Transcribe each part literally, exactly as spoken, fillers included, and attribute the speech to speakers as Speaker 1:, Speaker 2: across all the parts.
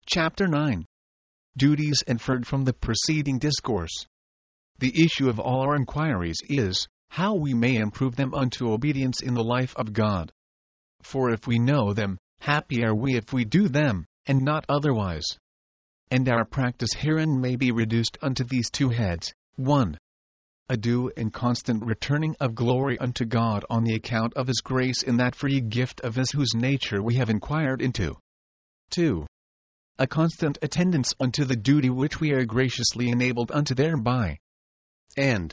Speaker 1: Chapter nine. Duties inferred from the preceding discourse. The issue of all our inquiries is, how we may improve them unto obedience in the life of God. For if we know them, happy are we if we do them, and not otherwise. And our practice herein may be reduced unto these two heads. one. A due and constant returning of glory unto God on the account of His grace in that free gift of His whose nature we have inquired into. two. A constant attendance unto the duty which we are graciously enabled unto thereby. And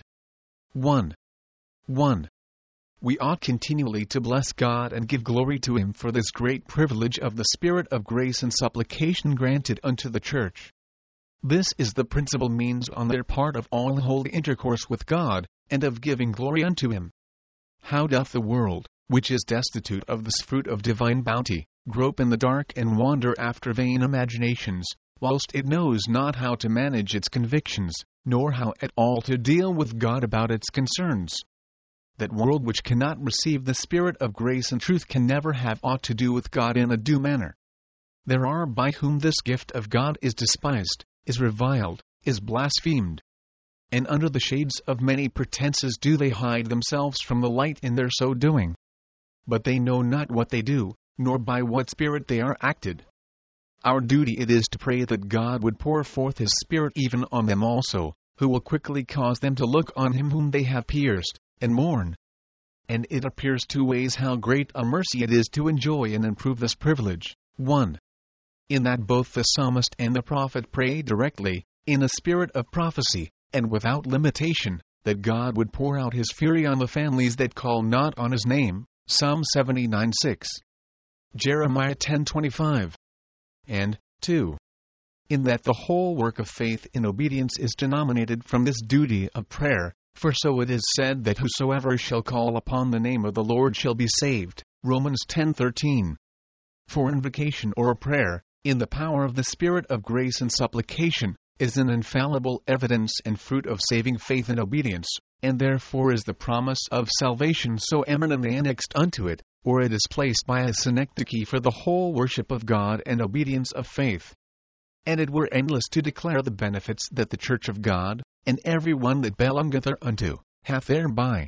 Speaker 1: one. one. We ought continually to bless God and give glory to Him for this great privilege of the Spirit of grace and supplication granted unto the Church. This is the principal means on their part of all holy intercourse with God, and of giving glory unto Him. How doth the world, which is destitute of this fruit of divine bounty, grope in the dark and wander after vain imaginations, whilst it knows not how to manage its convictions, nor how at all to deal with God about its concerns? That world which cannot receive the Spirit of grace and truth can never have aught to do with God in a due manner. There are by whom this gift of God is despised, is reviled, is blasphemed. And under the shades of many pretenses do they hide themselves from the light in their so doing. But they know not what they do, nor by what Spirit they are acted. Our duty it is to pray that God would pour forth His Spirit even on them also, who will quickly cause them to look on Him whom they have pierced, and mourn. And it appears two ways how great a mercy it is to enjoy and improve this privilege. one. In that both the psalmist and the prophet pray directly, in a spirit of prophecy, and without limitation, that God would pour out His fury on the families that call not on His name. Psalm seventy-nine six. Jeremiah ten twenty-five. And, two. In that the whole work of faith in obedience is denominated from this duty of prayer, for so it is said that whosoever shall call upon the name of the Lord shall be saved. Romans ten thirteen. For invocation or prayer, in the power of the Spirit of grace and supplication, is an infallible evidence and fruit of saving faith and obedience, and therefore is the promise of salvation so eminently annexed unto it, or it is placed by a synecdoche for the whole worship of God and obedience of faith. And it were endless to declare the benefits that the Church of God, and every one that belongeth thereunto, hath thereby.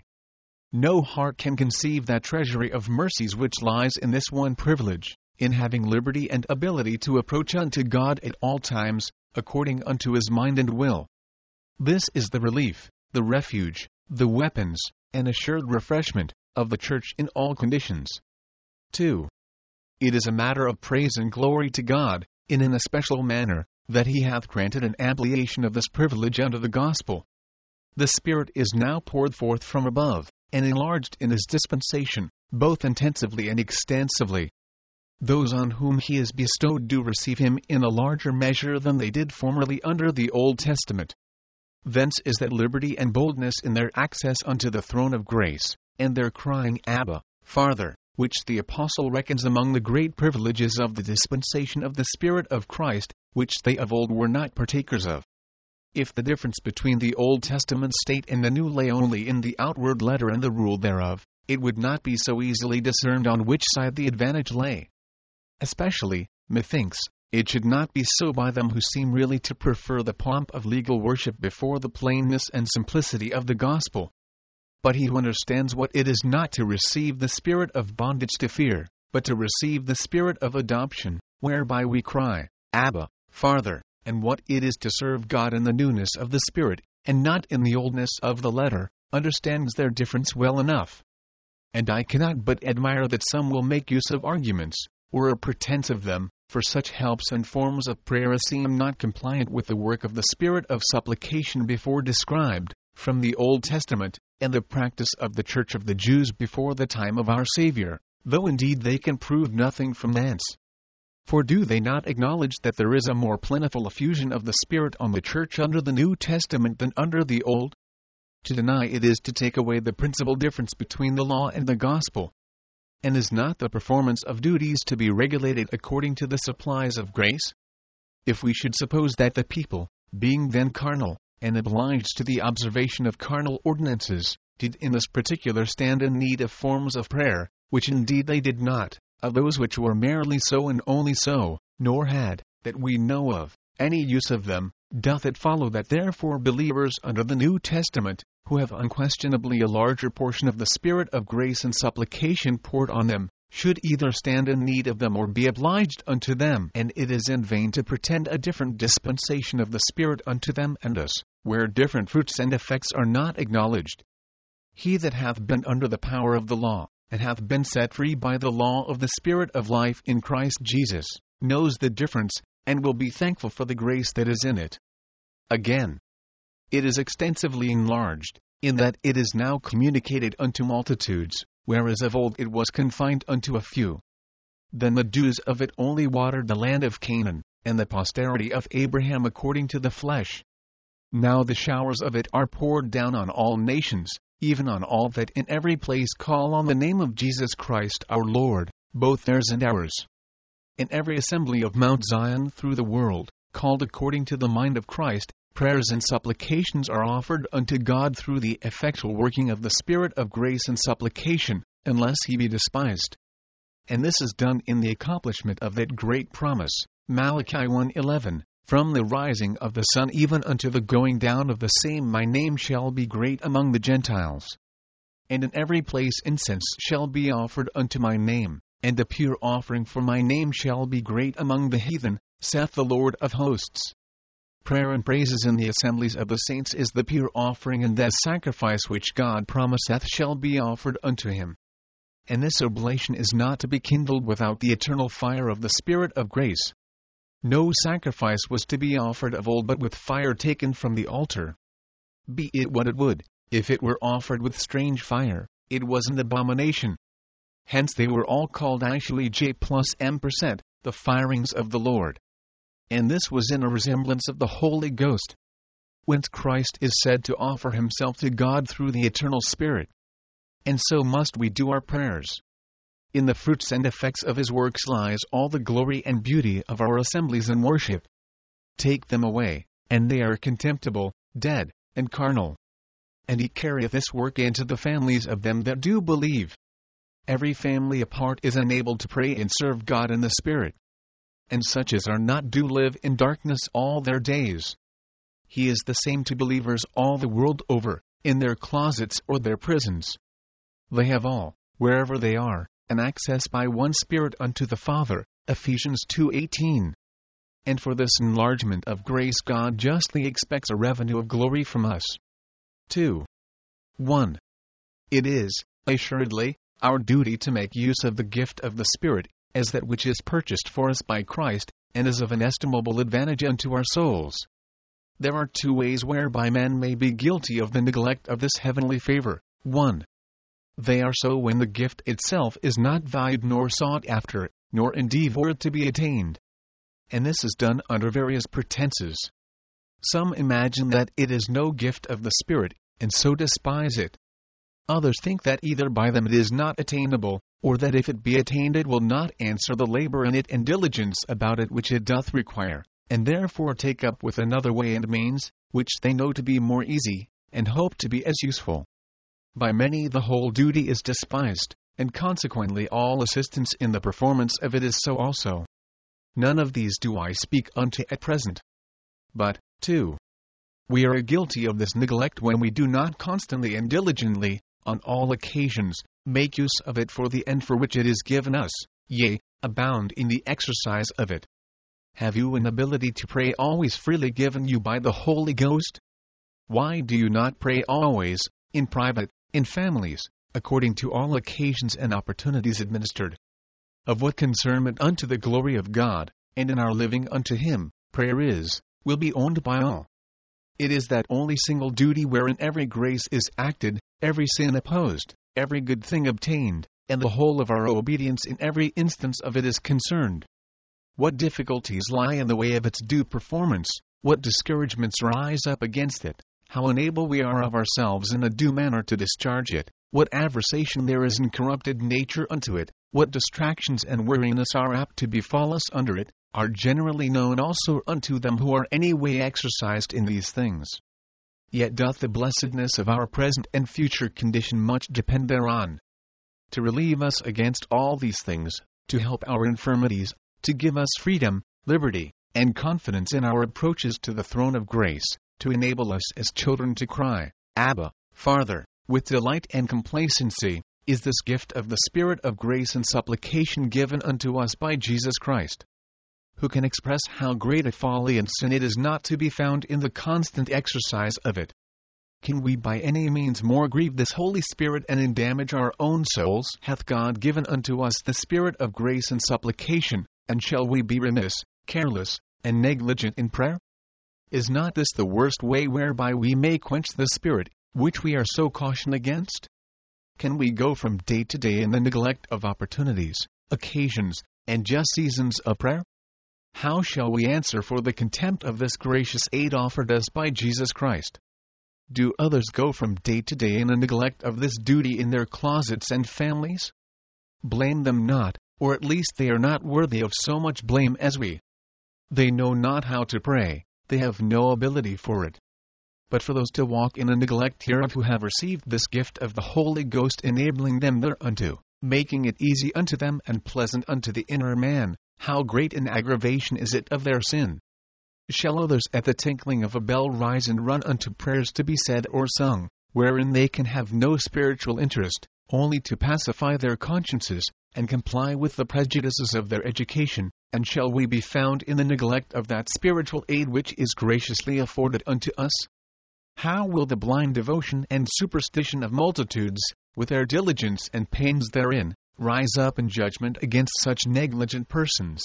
Speaker 1: No heart can conceive that treasury of mercies which lies in this one privilege, in having liberty and ability to approach unto God at all times, according unto His mind and will. This is the relief, the refuge, the weapons, and assured refreshment, of the Church in all conditions. two. It is a matter of praise and glory to God, in an especial manner, that He hath granted an ampliation of this privilege unto the gospel. The Spirit is now poured forth from above, and enlarged in His dispensation, both intensively and extensively. Those on whom He is bestowed do receive Him in a larger measure than they did formerly under the Old Testament. Thence is that liberty and boldness in their access unto the throne of grace, and their crying, Abba, Father, which the Apostle reckons among the great privileges of the dispensation of the Spirit of Christ, which they of old were not partakers of. If the difference between the Old Testament state and the New lay only in the outward letter and the rule thereof, it would not be so easily discerned on which side the advantage lay. Especially, methinks, it should not be so by them who seem really to prefer the pomp of legal worship before the plainness and simplicity of the gospel. But he who understands what it is not to receive the spirit of bondage to fear, but to receive the spirit of adoption, whereby we cry, Abba, Father, and what it is to serve God in the newness of the Spirit, and not in the oldness of the letter, understands their difference well enough. And I cannot but admire that some will make use of arguments, or a pretense of them, for such helps and forms of prayer as seem not compliant with the work of the Spirit of supplication before described, from the Old Testament, and the practice of the Church of the Jews before the time of our Savior, though indeed they can prove nothing from thence. For do they not acknowledge that there is a more plentiful effusion of the Spirit on the Church under the New Testament than under the Old? To deny it is to take away the principal difference between the law and the gospel. And is not the performance of duties to be regulated according to the supplies of grace? If we should suppose that the people, being then carnal, and obliged to the observation of carnal ordinances, did in this particular stand in need of forms of prayer, which indeed they did not, of those which were merely so and only so, nor had, that we know of, any use of them, doth it follow that therefore believers under the New Testament, who have unquestionably a larger portion of the Spirit of grace and supplication poured on them, should either stand in need of them or be obliged unto them, and it is in vain to pretend a different dispensation of the Spirit unto them and us, where different fruits and effects are not acknowledged. He that hath been under the power of the law, and hath been set free by the law of the Spirit of life in Christ Jesus, knows the difference, and will be thankful for the grace that is in it. Again, it is extensively enlarged, in that it is now communicated unto multitudes, whereas of old it was confined unto a few. Then the dews of it only watered the land of Canaan, and the posterity of Abraham according to the flesh. Now the showers of it are poured down on all nations, even on all that in every place call on the name of Jesus Christ our Lord, both theirs and ours. In every assembly of Mount Zion through the world, called according to the mind of Christ, prayers and supplications are offered unto God through the effectual working of the Spirit of grace and supplication, unless he be despised. And this is done in the accomplishment of that great promise, Malachi one eleven, from the rising of the sun even unto the going down of the same my name shall be great among the Gentiles. And in every place incense shall be offered unto my name, and a pure offering for my name shall be great among the heathen, saith the Lord of hosts. Prayer and praises in the assemblies of the saints is the pure offering, and that sacrifice which God promiseth shall be offered unto him. And this oblation is not to be kindled without the eternal fire of the Spirit of grace. No sacrifice was to be offered of old but with fire taken from the altar. Be it what it would, if it were offered with strange fire, it was an abomination. Hence they were all called actually J plus M percent, the firings of the Lord. And this was in a resemblance of the Holy Ghost, whence Christ is said to offer himself to God through the eternal Spirit. And so must we do our prayers. In the fruits and effects of his works lies all the glory and beauty of our assemblies and worship. Take them away, and they are contemptible, dead, and carnal. And he carrieth this work into the families of them that do believe. Every family apart is enabled to pray and serve God in the Spirit. And such as are not do live in darkness all their days. He is the same to believers all the world over, in their closets or their prisons. They have all, wherever they are, an access by one Spirit unto the Father, Ephesians two eighteen. And for this enlargement of grace God justly expects a revenue of glory from us. two. one. It is, assuredly, our duty to make use of the gift of the Spirit, as that which is purchased for us by Christ, and is of inestimable advantage unto our souls. There are two ways whereby men may be guilty of the neglect of this heavenly favor. one. They are so when the gift itself is not valued nor sought after, nor endeavored to be attained. And this is done under various pretenses. Some imagine that it is no gift of the Spirit, and so despise it. Others think that either by them it is not attainable, or that if it be attained it will not answer the labor in it and diligence about it which it doth require, and therefore take up with another way and means, which they know to be more easy, and hope to be as useful. By many the whole duty is despised, and consequently all assistance in the performance of it is so also. None of these do I speak unto at present. But, two. We are guilty of this neglect when we do not constantly and diligently, on all occasions, make use of it for the end for which it is given us, yea, abound in the exercise of it. Have you an ability to pray always freely given you by the Holy Ghost? Why do you not pray always, in private, in families, according to all occasions and opportunities administered? Of what concernment unto the glory of God, and in our living unto him, prayer is, will be owned by all. It is that only single duty wherein every grace is acted, every sin opposed, every good thing obtained, and the whole of our obedience in every instance of it is concerned. What difficulties lie in the way of its due performance, what discouragements rise up against it, how unable we are of ourselves in a due manner to discharge it, what aversion there is in corrupted nature unto it, what distractions and weariness are apt to befall us under it, are generally known also unto them who are any way exercised in these things. Yet doth the blessedness of our present and future condition much depend thereon. To relieve us against all these things, to help our infirmities, to give us freedom, liberty, and confidence in our approaches to the throne of grace, to enable us as children to cry, Abba, Father, with delight and complacency, is this gift of the Spirit of grace and supplication given unto us by Jesus Christ. Who can express how great a folly and sin it is not to be found in the constant exercise of it? Can we by any means more grieve this Holy Spirit and endamage our own souls? Hath God given unto us the Spirit of grace and supplication, and shall we be remiss, careless, and negligent in prayer? Is not this the worst way whereby we may quench the Spirit, which we are so cautioned against? Can we go from day to day in the neglect of opportunities, occasions, and just seasons of prayer? How shall we answer for the contempt of this gracious aid offered us by Jesus Christ? Do others go from day to day in a neglect of this duty in their closets and families? Blame them not, or at least they are not worthy of so much blame as we. They know not how to pray, they have no ability for it. But for those to walk in a neglect hereof who have received this gift of the Holy Ghost enabling them thereunto, making it easy unto them and pleasant unto the inner man, how great an aggravation is it of their sin! Shall others at the tinkling of a bell rise and run unto prayers to be said or sung, wherein they can have no spiritual interest, only to pacify their consciences, and comply with the prejudices of their education, and shall we be found in the neglect of that spiritual aid which is graciously afforded unto us? How will the blind devotion and superstition of multitudes, with their diligence and pains therein, rise up in judgment against such negligent persons?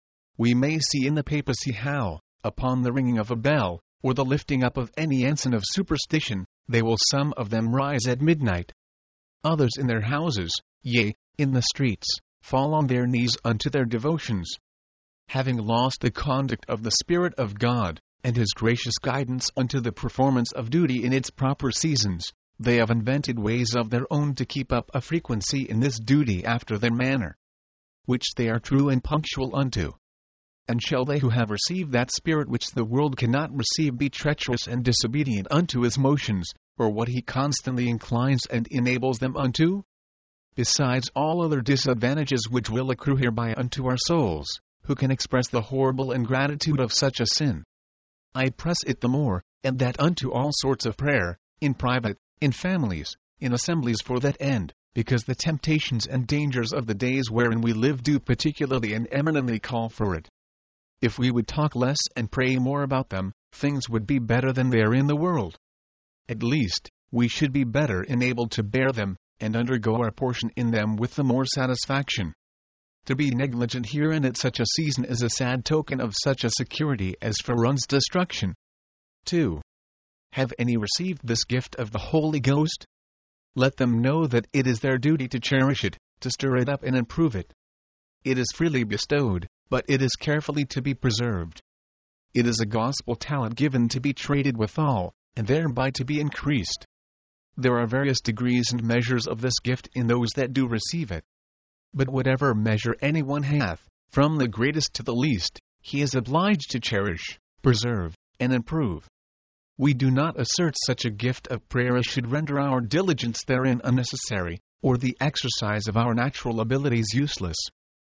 Speaker 1: We may see in the papacy how, upon the ringing of a bell, or the lifting up of any ensign of superstition, they will some of them rise at midnight. Others in their houses, yea, in the streets, fall on their knees unto their devotions. Having lost the conduct of the Spirit of God, and His gracious guidance unto the performance of duty in its proper seasons, they have invented ways of their own to keep up a frequency in this duty after their manner, which they are true and punctual unto. And shall they who have received that Spirit which the world cannot receive be treacherous and disobedient unto His motions, or what He constantly inclines and enables them unto? Besides all other disadvantages which will accrue hereby unto our souls, who can express the horrible ingratitude of such a sin? I press it the more, and that unto all sorts of prayer, in private, in families, in assemblies for that end, because the temptations and dangers of the days wherein we live do particularly and eminently call for it. If we would talk less and pray more about them, things would be better than they are in the world. At least, we should be better enabled to bear them, and undergo our portion in them with the more satisfaction. To be negligent herein at such a season is a sad token of such a security as foreruns destruction. two. Have any received this gift of the Holy Ghost? Let them know that it is their duty to cherish it, to stir it up and improve it. It is freely bestowed, but it is carefully to be preserved. It is a gospel talent given to be traded withal, and thereby to be increased. There are various degrees and measures of this gift in those that do receive it. But whatever measure anyone hath, from the greatest to the least, he is obliged to cherish, preserve, and improve. We do not assert such a gift of prayer as should render our diligence therein unnecessary, or the exercise of our natural abilities useless.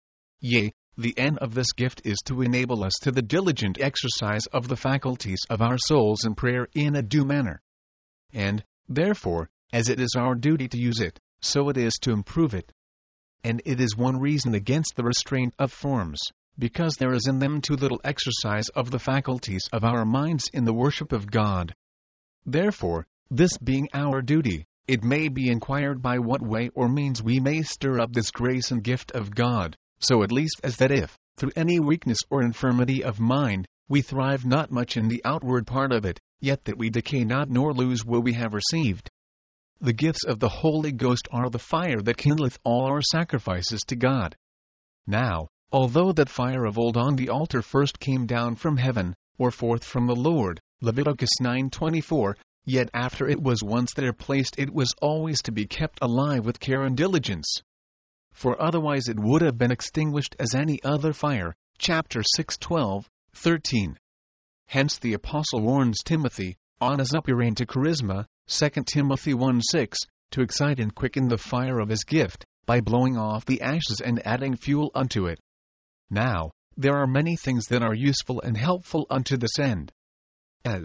Speaker 1: Yea, the end of this gift is to enable us to the diligent exercise of the faculties of our souls in prayer in a due manner. And, therefore, as it is our duty to use it, so it is to improve it. And it is one reason against the restraint of forms, because there is in them too little exercise of the faculties of our minds in the worship of God. Therefore, this being our duty, it may be inquired by what way or means we may stir up this grace and gift of God, so at least as that if, through any weakness or infirmity of mind, we thrive not much in the outward part of it, yet that we decay not nor lose what we have received. The gifts of the Holy Ghost are the fire that kindleth all our sacrifices to God. Now, although that fire of old on the altar first came down from heaven, or forth from the Lord, Leviticus nine twenty-four, yet after it was once there placed it was always to be kept alive with care and diligence. For otherwise it would have been extinguished as any other fire, chapter six twelve, thirteen. Hence the Apostle warns Timothy, on his upturn to charisma, Second Timothy one six, to excite and quicken the fire of his gift, by blowing off the ashes and adding fuel unto it. Now, there are many things that are useful and helpful unto this end. As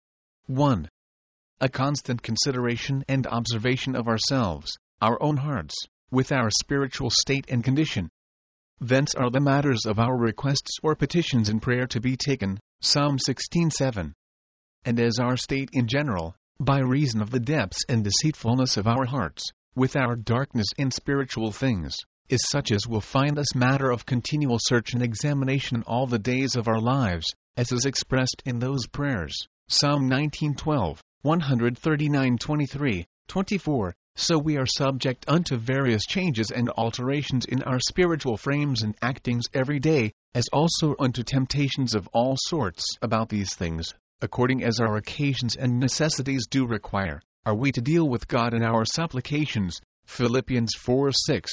Speaker 1: one. A constant consideration and observation of ourselves, our own hearts, with our spiritual state and condition. Thence are the matters of our requests or petitions in prayer to be taken, Psalm sixteen seven. And as our state in general, by reason of the depths and deceitfulness of our hearts, with our darkness in spiritual things, is such as will find us matter of continual search and examination all the days of our lives, as is expressed in those prayers, Psalm nineteen twelve, one thirty-nine twenty-three, twenty-four, so we are subject unto various changes and alterations in our spiritual frames and actings every day, as also unto temptations of all sorts about these things, according as our occasions and necessities do require, are we to deal with God in our supplications, Philippians four six.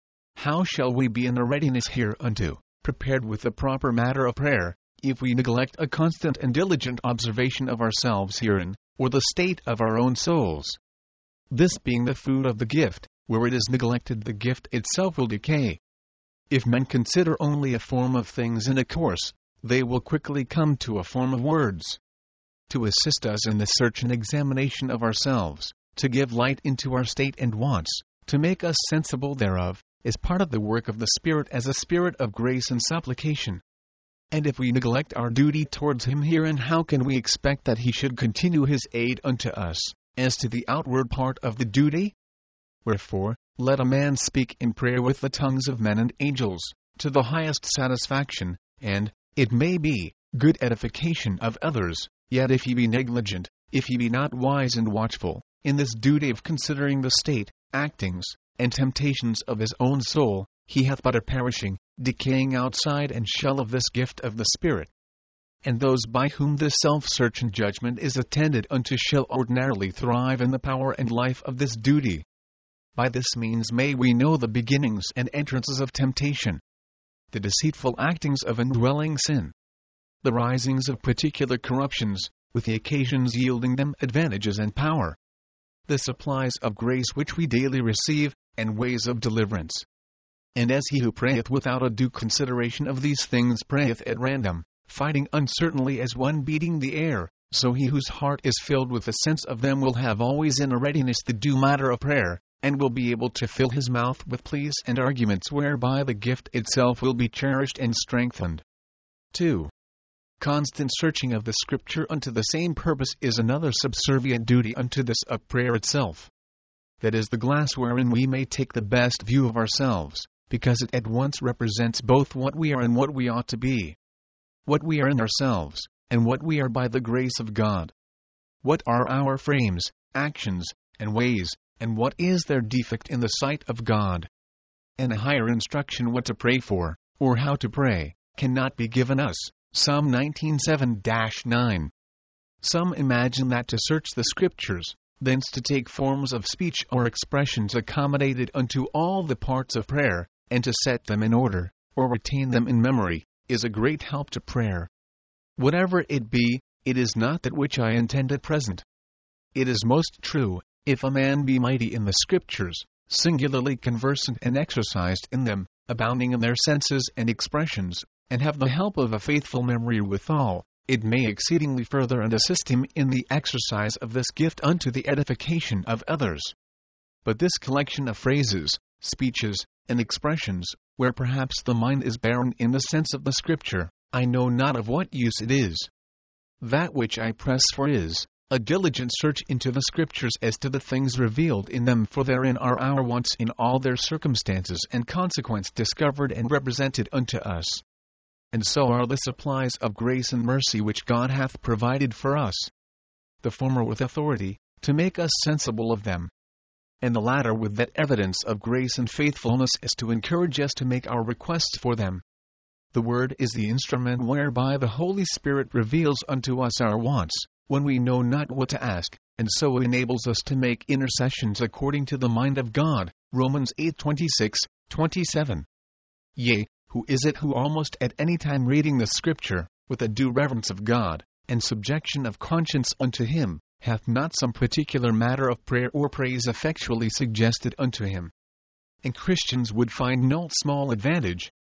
Speaker 1: How shall we be in a readiness hereunto, prepared with the proper matter of prayer, if we neglect a constant and diligent observation of ourselves herein, or the state of our own souls? This being the food of the gift, where it is neglected the gift itself will decay. If men consider only a form of things in a course, they will quickly come to a form of words. To assist us in the search and examination of ourselves, to give light into our state and wants, to make us sensible thereof, is part of the work of the Spirit as a spirit of grace and supplication. And if we neglect our duty towards Him herein, how can we expect that He should continue His aid unto us, as to the outward part of the duty? Wherefore, let a man speak in prayer with the tongues of men and angels, to the highest satisfaction, and, it may be, good edification of others, yet if he be negligent, if he be not wise and watchful, in this duty of considering the state, actings, and temptations of his own soul, he hath but a perishing, decaying outside and shell of this gift of the Spirit. And those by whom this self-search and judgment is attended unto shall ordinarily thrive in the power and life of this duty. By this means may we know the beginnings and entrances of temptation, the deceitful actings of indwelling sin, the risings of particular corruptions, with the occasions yielding them advantages and power, the supplies of grace which we daily receive, and ways of deliverance. And as he who prayeth without a due consideration of these things prayeth at random, fighting uncertainly as one beating the air, so he whose heart is filled with a sense of them will have always in a readiness the due matter of prayer, and will be able to fill his mouth with pleas and arguments whereby the gift itself will be cherished and strengthened. two. Constant searching of the Scripture unto the same purpose is another subservient duty unto this of prayer itself. That is the glass wherein we may take the best view of ourselves, because it at once represents both what we are and what we ought to be. What we are in ourselves, and what we are by the grace of God. What are our frames, actions, and ways, and what is their defect in the sight of God? And a higher instruction what to pray for, or how to pray, cannot be given us. Psalm nineteen seven dash nine. Some imagine that to search the Scriptures, thence to take forms of speech or expressions accommodated unto all the parts of prayer, and to set them in order, or retain them in memory, is a great help to prayer. Whatever it be, it is not that which I intend at present. It is most true, if a man be mighty in the Scriptures, singularly conversant and exercised in them, abounding in their senses and expressions, and have the help of a faithful memory withal, it may exceedingly further and assist him in the exercise of this gift unto the edification of others. But this collection of phrases, speeches, and expressions, where perhaps the mind is barren in the sense of the Scripture, I know not of what use it is. That which I press for is, a diligent search into the Scriptures as to the things revealed in them, for therein are our wants in all their circumstances and consequence discovered and represented unto us. And so are the supplies of grace and mercy which God hath provided for us. The former with authority, to make us sensible of them, and the latter with that evidence of grace and faithfulness as to encourage us to make our requests for them. The Word is the instrument whereby the Holy Spirit reveals unto us our wants, when we know not what to ask, and so enables us to make intercessions according to the mind of God. Romans eight twenty-six, twenty-seven. Yea, who is it who almost at any time reading the Scripture, with a due reverence of God, and subjection of conscience unto Him, hath not some particular matter of prayer or praise effectually suggested unto him? And Christians would find no small advantage,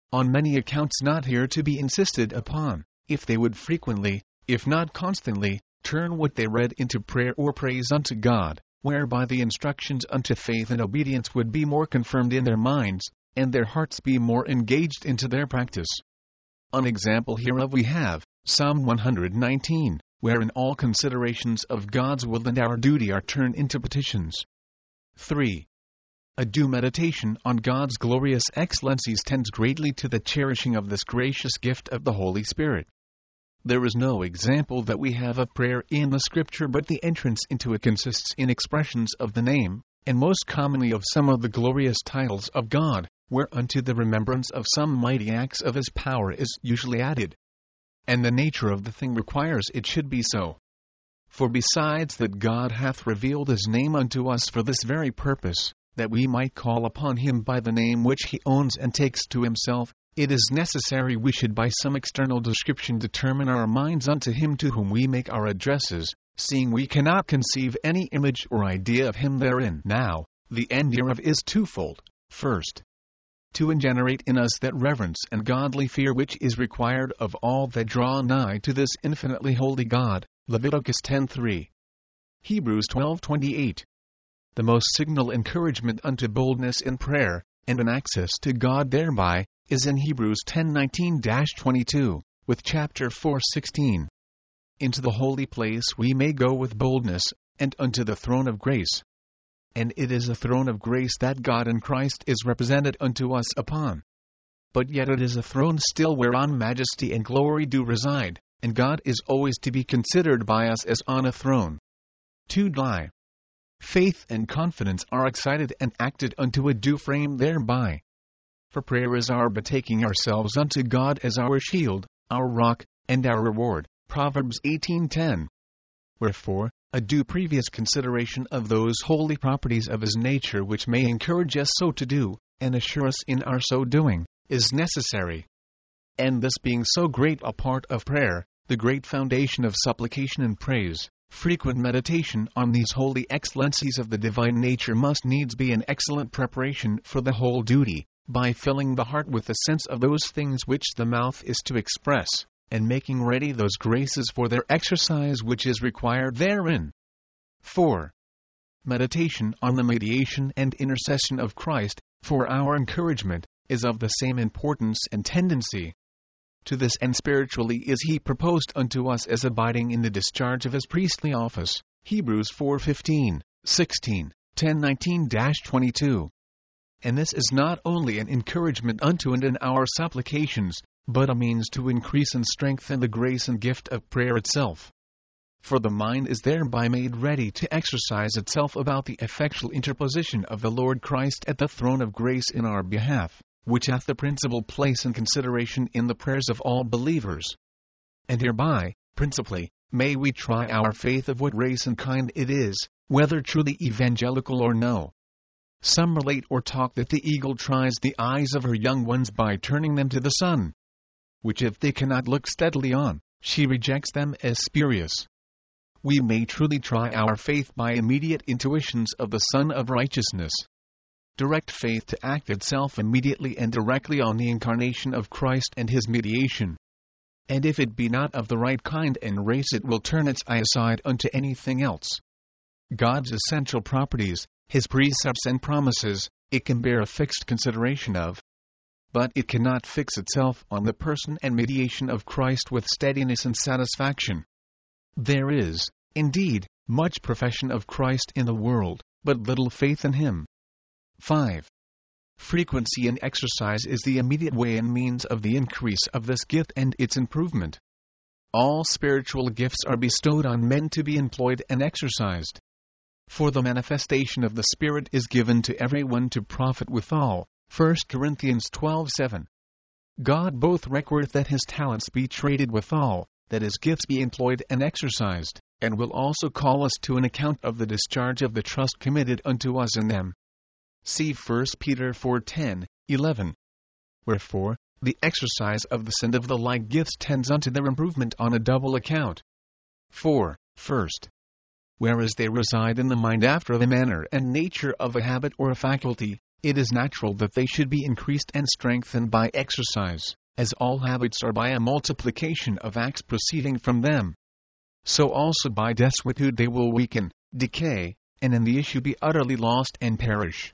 Speaker 1: on many accounts not here to be insisted upon, if they would frequently, if not constantly, turn what they read into prayer or praise unto God, whereby the instructions unto faith and obedience would be more confirmed in their minds, and their hearts be more engaged into their practice. An example hereof we have, Psalm one hundred nineteen, wherein all considerations of God's will and our duty are turned into petitions. three. A due meditation on God's glorious excellencies tends greatly to the cherishing of this gracious gift of the Holy Spirit. There is no example that we have of prayer in the Scripture, but the entrance into it consists in expressions of the name, and most commonly of some of the glorious titles of God, whereunto the remembrance of some mighty acts of His power is usually added. And the nature of the thing requires it should be so. For besides that God hath revealed His name unto us for this very purpose, that we might call upon Him by the name which He owns and takes to Himself, it is necessary we should by some external description determine our minds unto Him to whom we make our addresses, seeing we cannot conceive any image or idea of Him therein. Now, the end hereof is twofold. First, to ingenerate in us that reverence and godly fear which is required of all that draw nigh to this infinitely holy God. Leviticus ten three. Hebrews twelve twenty-eight. The most signal encouragement unto boldness in prayer, and an access to God thereby, is in Hebrews ten nineteen to twenty-two, with chapter four sixteen. Into the holy place we may go with boldness, and unto the throne of grace. And it is a throne of grace that God in Christ is represented unto us upon. But yet it is a throne still whereon majesty and glory do reside, and God is always to be considered by us as on a throne. two. Faith and confidence are excited and acted unto a due frame thereby. For prayer is our betaking ourselves unto God as our shield, our rock, and our reward. Proverbs eighteen ten. Wherefore, a due previous consideration of those holy properties of His nature which may encourage us so to do, and assure us in our so doing, is necessary. And this being so great a part of prayer, the great foundation of supplication and praise, frequent meditation on these holy excellencies of the divine nature must needs be an excellent preparation for the whole duty, by filling the heart with a sense of those things which the mouth is to express, and making ready those graces for their exercise which is required therein. four. Meditation on the mediation and intercession of Christ, for our encouragement, is of the same importance and tendency. To this end spiritually is He proposed unto us as abiding in the discharge of His priestly office. Hebrews four fifteen, sixteen, ten nineteen to twenty-two. And this is not only an encouragement unto and in our supplications, but a means to increase and strengthen the grace and gift of prayer itself. For the mind is thereby made ready to exercise itself about the effectual interposition of the Lord Christ at the throne of grace in our behalf, which hath the principal place and consideration in the prayers of all believers. And hereby, principally, may we try our faith of what race and kind it is, whether truly evangelical or no. Some relate or talk that the eagle tries the eyes of her young ones by turning them to the sun, which if they cannot look steadily on, she rejects them as spurious. We may truly try our faith by immediate intuitions of the Sun of Righteousness. Direct faith to act itself immediately and directly on the incarnation of Christ and His mediation. And if it be not of the right kind and race, it will turn its eye aside unto anything else. God's essential properties, His precepts and promises, it can bear a fixed consideration of. But it cannot fix itself on the person and mediation of Christ with steadiness and satisfaction. There is, indeed, much profession of Christ in the world, but little faith in Him. five. Frequency in exercise is the immediate way and means of the increase of this gift and its improvement. All spiritual gifts are bestowed on men to be employed and exercised. For the manifestation of the Spirit is given to everyone to profit withal. First Corinthians twelve seven. God both recordeth that His talents be traded withal, that His gifts be employed and exercised, and will also call us to an account of the discharge of the trust committed unto us in them. See First Peter four ten, eleven. Wherefore, the exercise of the and of the like gifts tends unto their improvement on a double account. four. First, whereas they reside in the mind after the manner and nature of a habit or a faculty, it is natural that they should be increased and strengthened by exercise, as all habits are by a multiplication of acts proceeding from them. So also by desuetude they will weaken, decay, and in the issue be utterly lost and perish.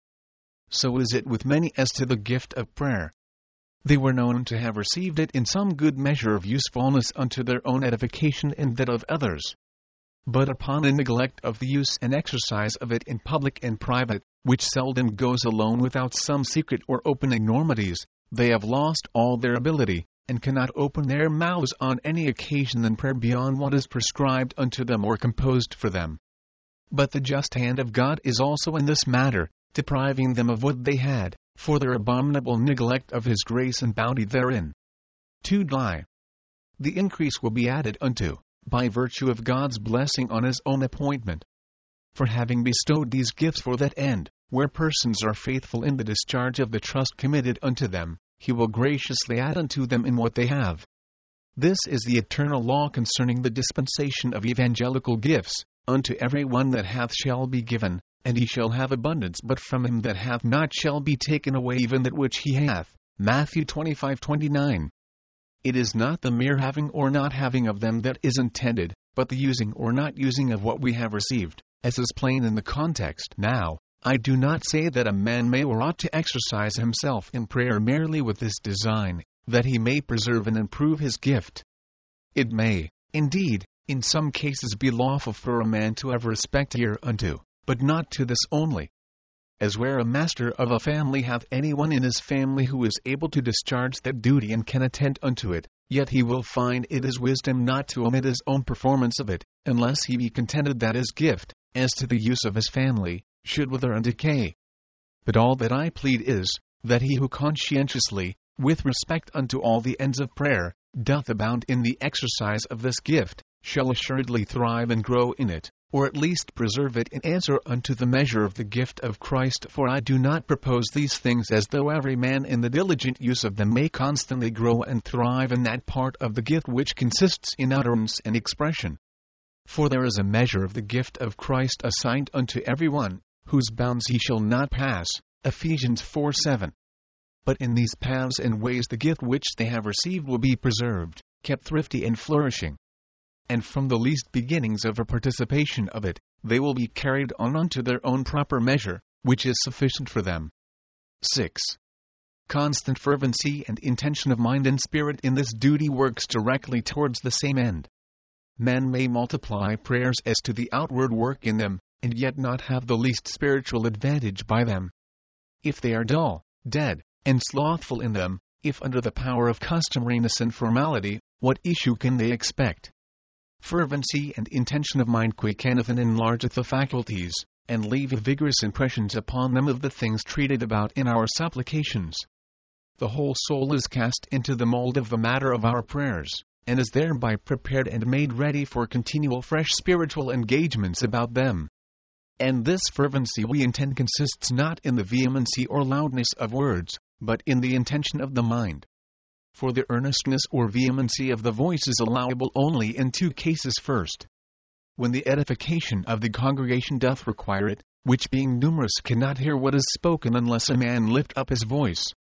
Speaker 1: So is it with many as to the gift of prayer. They were known to have received it in some good measure of usefulness unto their own edification and that of others. But upon a neglect of the use and exercise of it in public and private, which seldom goes alone without some secret or open enormities, they have lost all their ability, and cannot open their mouths on any occasion in prayer beyond what is prescribed unto them or composed for them. But the just hand of God is also in this matter, depriving them of what they had, for their abominable neglect of His grace and bounty therein. two Die. The increase will be added unto, by virtue of God's blessing on His own appointment. For having bestowed these gifts for that end, where persons are faithful in the discharge of the trust committed unto them, He will graciously add unto them in what they have. This is the eternal law concerning the dispensation of evangelical gifts. Unto every one that hath shall be given, and he shall have abundance, but from him that hath not shall be taken away even that which he hath. Matthew twenty-five twenty-nine. It is not the mere having or not having of them that is intended, but the using or not using of what we have received, as is plain in the context. Now, I do not say that a man may or ought to exercise himself in prayer merely with this design, that he may preserve and improve his gift. It may, indeed, in some cases be lawful for a man to have respect hereunto, but not to this only. As where a master of a family hath any one in his family who is able to discharge that duty and can attend unto it, yet he will find it is wisdom not to omit his own performance of it, unless he be contented that his gift, as to the use of his family, should wither and decay. But all that I plead is, that he who conscientiously, with respect unto all the ends of prayer, doth abound in the exercise of this gift, shall assuredly thrive and grow in it, or at least preserve it in answer unto the measure of the gift of Christ. For I do not propose these things as though every man in the diligent use of them may constantly grow and thrive in that part of the gift which consists in utterance and expression. For there is a measure of the gift of Christ assigned unto every one, whose bounds he shall not pass. Ephesians four seven. But in these paths and ways the gift which they have received will be preserved, kept thrifty and flourishing. And from the least beginnings of a participation of it, they will be carried on unto their own proper measure, which is sufficient for them. six. Constant fervency and intention of mind and spirit in this duty works directly towards the same end. Men may multiply prayers as to the outward work in them, and yet not have the least spiritual advantage by them. If they are dull, dead, and slothful in them, if under the power of customariness and formality, what issue can they expect? Fervency and intention of mind quickeneth and enlargeth the faculties, and leaveth vigorous impressions upon them of the things treated about in our supplications. The whole soul is cast into the mold of the matter of our prayers, and is thereby prepared and made ready for continual fresh spiritual engagements about them. And this fervency we intend consists not in the vehemency or loudness of words, but in the intention of the mind. For the earnestness or vehemency of the voice is allowable only in two cases. First, when the edification of the congregation doth require it, which being numerous cannot hear what is spoken unless a man lift up his voice.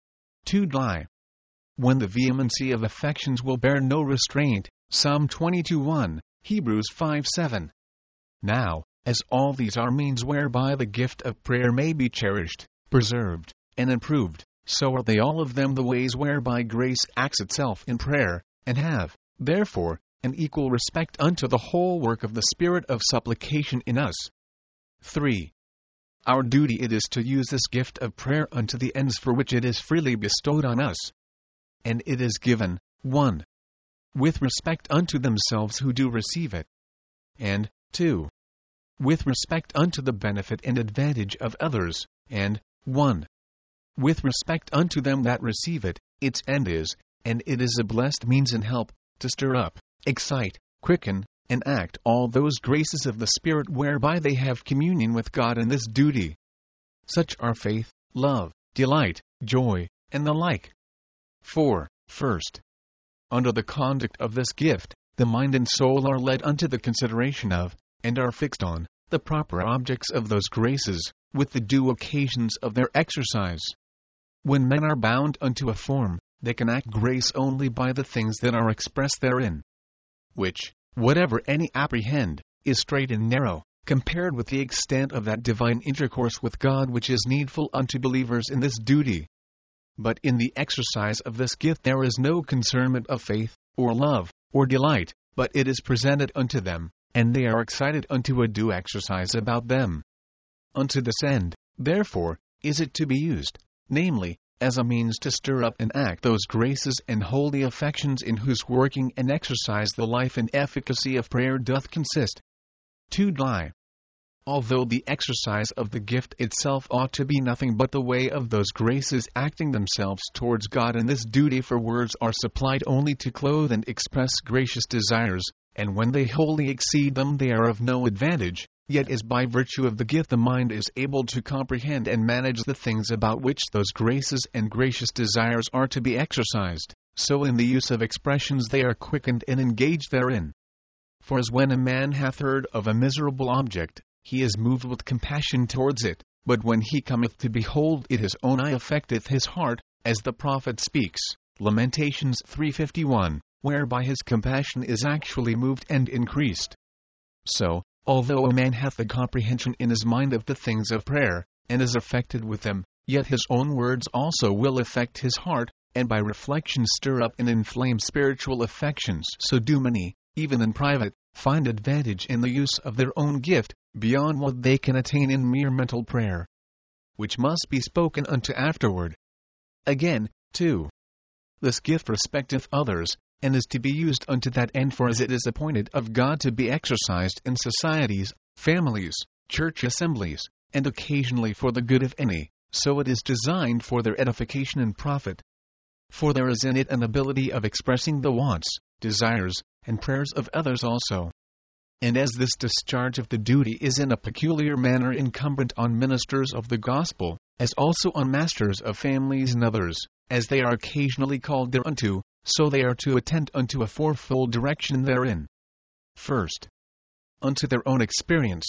Speaker 1: two Die. When the vehemency of affections will bear no restraint. Psalm twenty-two one, Hebrews five seven. Now, as all these are means whereby the gift of prayer may be cherished, preserved, and improved, so are they all of them the ways whereby grace acts itself in prayer, and have, therefore, an equal respect unto the whole work of the spirit of supplication in us. three. Our duty it is to use this gift of prayer unto the ends for which it is freely bestowed on us. And it is given, one. With respect unto themselves who do receive it. And, two. With respect unto the benefit and advantage of others, and, one. With respect unto them that receive it. Its end is, and it is a blessed means and help, to stir up, excite, quicken, and act all those graces of the Spirit whereby they have communion with God in this duty. Such are faith, love, delight, joy, and the like. four. First, under the conduct of this gift, the mind and soul are led unto the consideration of, and are fixed on, the proper objects of those graces, with the due occasions of their exercise. When men are bound unto a form, they can act grace only by the things that are expressed therein, which, whatever any apprehend, is strait and narrow, compared with the extent of that divine intercourse with God which is needful unto believers in this duty. But in the exercise of this gift there is no concernment of faith, or love, or delight, but it is presented unto them, and they are excited unto a due exercise about them. Unto this end, therefore, is it to be used, namely, as a means to stir up and act those graces and holy affections in whose working and exercise the life and efficacy of prayer doth consist. two Die. Although the exercise of the gift itself ought to be nothing but the way of those graces acting themselves towards God in this duty, for words are supplied only to clothe and express gracious desires, and when they wholly exceed them they are of no advantage, yet as by virtue of the gift the mind is able to comprehend and manage the things about which those graces and gracious desires are to be exercised, so in the use of expressions they are quickened and engaged therein. For as when a man hath heard of a miserable object, he is moved with compassion towards it, but when he cometh to behold it his own eye affecteth his heart, as the prophet speaks, Lamentations three fifty-one, whereby his compassion is actually moved and increased. So, although a man hath a comprehension in his mind of the things of prayer, and is affected with them, yet his own words also will affect his heart, and by reflection stir up and inflame spiritual affections. So do many, even in private, find advantage in the use of their own gift, beyond what they can attain in mere mental prayer, which must be spoken unto afterward. Again, too, this gift respecteth others, and is to be used unto that end, for as it is appointed of God to be exercised in societies, families, church assemblies, and occasionally for the good of any, so it is designed for their edification and profit. For there is in it an ability of expressing the wants, desires, and prayers of others also. And as this discharge of the duty is in a peculiar manner incumbent on ministers of the gospel, as also on masters of families and others, as they are occasionally called thereunto, so they are to attend unto a fourfold direction therein. First, unto their own experience.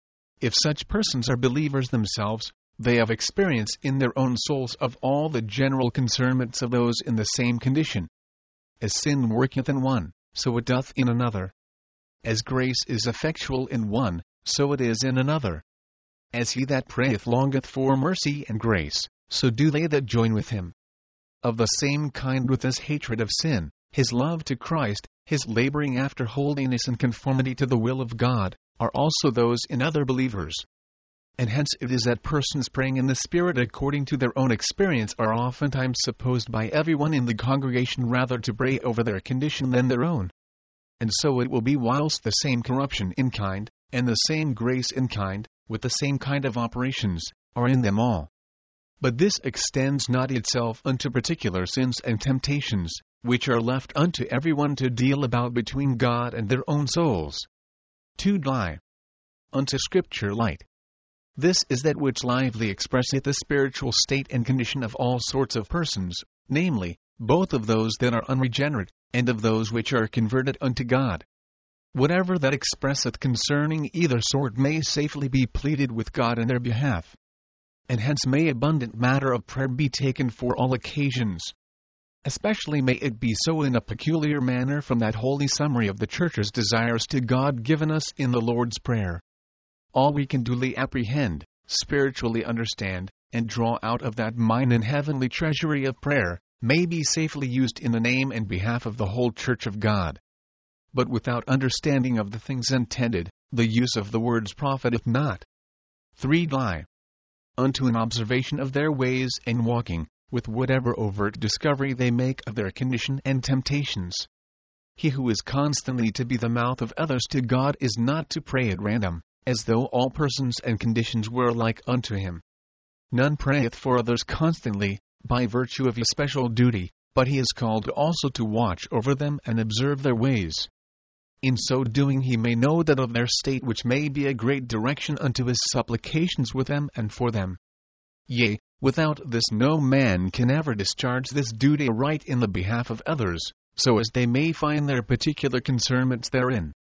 Speaker 1: If such persons are believers themselves, they have experience in their own souls of all the general concernments of those in the same condition. As sin worketh in one, so it doth in another. As grace is effectual in one, so it is in another. As he that prayeth longeth for mercy and grace, so do they that join with him. Of the same kind with his hatred of sin, his love to Christ, his laboring after holiness and conformity to the will of God, are also those in other believers. And hence it is that persons praying in the Spirit according to their own experience are oftentimes supposed by everyone in the congregation rather to pray over their condition than their own. And so it will be whilst the same corruption in kind, and the same grace in kind, with the same kind of operations, are in them all. But this extends not itself unto particular sins and temptations, which are left unto everyone to deal about between God and their own souls. two Die. Unto Scripture light. This is that which lively expresseth the spiritual state and condition of all sorts of persons, namely, both of those that are unregenerate, and of those which are converted unto God. Whatever that expresseth concerning either sort may safely be pleaded with God in their behalf. And hence may abundant matter of prayer be taken for all occasions. Especially may it be so in a peculiar manner from that holy summary of the Church's desires to God given us in the Lord's Prayer. All we can duly apprehend, spiritually understand, and draw out of that mine and heavenly treasury of prayer, may be safely used in the name and behalf of the whole Church of God. But without understanding of the things intended, the use of the words profiteth not. three Die. Unto an observation of their ways and walking, with whatever overt discovery they make of their condition and temptations. He who is constantly to be the mouth of others to God is not to pray at random, as though all persons and conditions were like unto him. None prayeth for others constantly, by virtue of a special duty, but he is called also to watch over them and observe their ways. In so doing he may know that of their state which may be a great direction unto his supplications with them and for them. Yea, without this no man can ever discharge this duty aright in the behalf of others, so as they may find their particular concernments therein.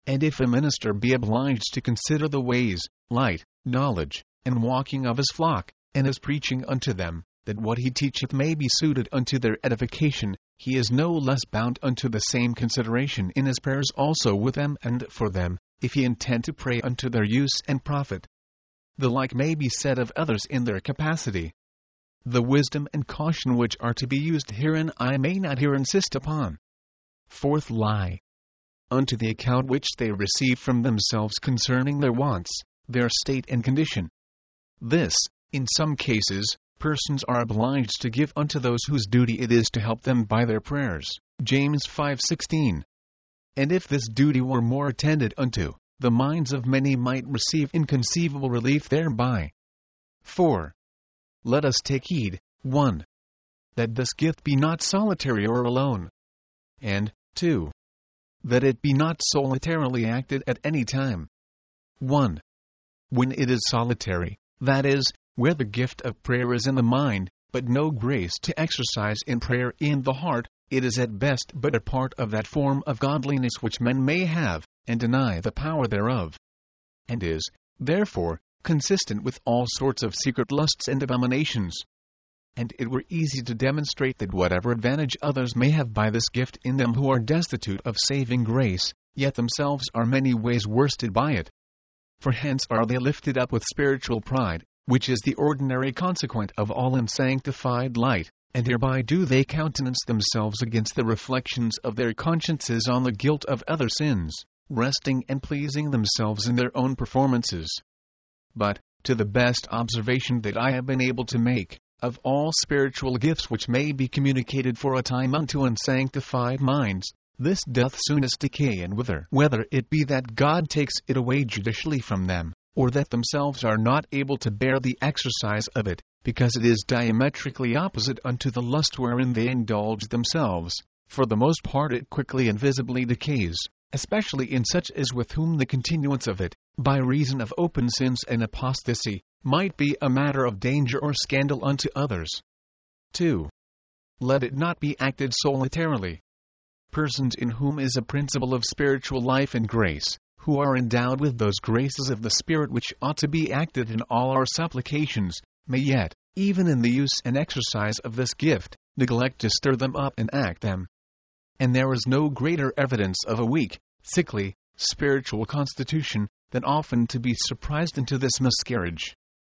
Speaker 1: And if a minister be obliged to consider the ways, light, knowledge, and walking of his flock, and is preaching unto them, that what he teacheth may be suited unto their edification, he is no less bound unto the same consideration in his prayers also with them and for them, if he intend to pray unto their use and profit. The like may be said of others in their capacity. The wisdom and caution which are to be used herein I may not here insist upon. Fourth lie. Unto the account which they receive from themselves concerning their wants, their state and condition. This, in some cases, persons are obliged to give unto those whose duty it is to help them by their prayers. James five sixteen. And if this duty were more attended unto, the minds of many might receive inconceivable relief thereby. four. Let us take heed, one. That this gift be not solitary or alone. And, two. That it be not solitarily acted at any time. one. When it is solitary, that is, where the gift of prayer is in the mind, but no grace to exercise in prayer in the heart, it is at best but a part of that form of godliness which men may have, and deny the power thereof. And is, therefore, consistent with all sorts of secret lusts and abominations. And it were easy to demonstrate that whatever advantage others may have by this gift in them who are destitute of saving grace, yet themselves are many ways worsted by it. For hence are they lifted up with spiritual pride, which is the ordinary consequent of all unsanctified light, and hereby do they countenance themselves against the reflections of their consciences on the guilt of other sins, resting and pleasing themselves in their own performances. But, to the best observation that I have been able to make, of all spiritual gifts which may be communicated for a time unto unsanctified minds, this doth soonest decay and wither, whether it be that God takes it away judicially from them, or that themselves are not able to bear the exercise of it, because it is diametrically opposite unto the lust wherein they indulge themselves. For the most part it quickly and visibly decays, especially in such as with whom the continuance of it, by reason of open sins and apostasy, might be a matter of danger or scandal unto others. two. Let it not be acted solitarily. Persons in whom is a principle of spiritual life and grace, who are endowed with those graces of the Spirit which ought to be active in all our supplications, may yet, even in the use and exercise of this gift, neglect to stir them up and act them. And there is no greater evidence of a weak, sickly, spiritual constitution, than often to be surprised into this miscarriage.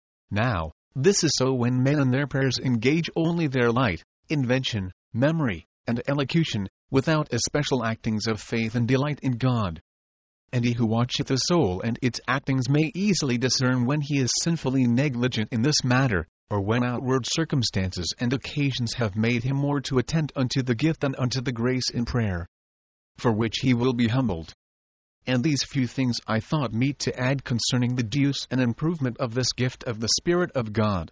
Speaker 1: Now, this is so when men in their prayers engage only their light, invention, memory, and elocution, without especial actings of faith and delight in God. And he who watcheth the soul and its actings may easily discern when he is sinfully negligent in this matter, or when outward circumstances and occasions have made him more to attend unto the gift than unto the grace in prayer. For which he will be humbled. And these few things I thought meet to add concerning the use and improvement of this gift of the Spirit of God.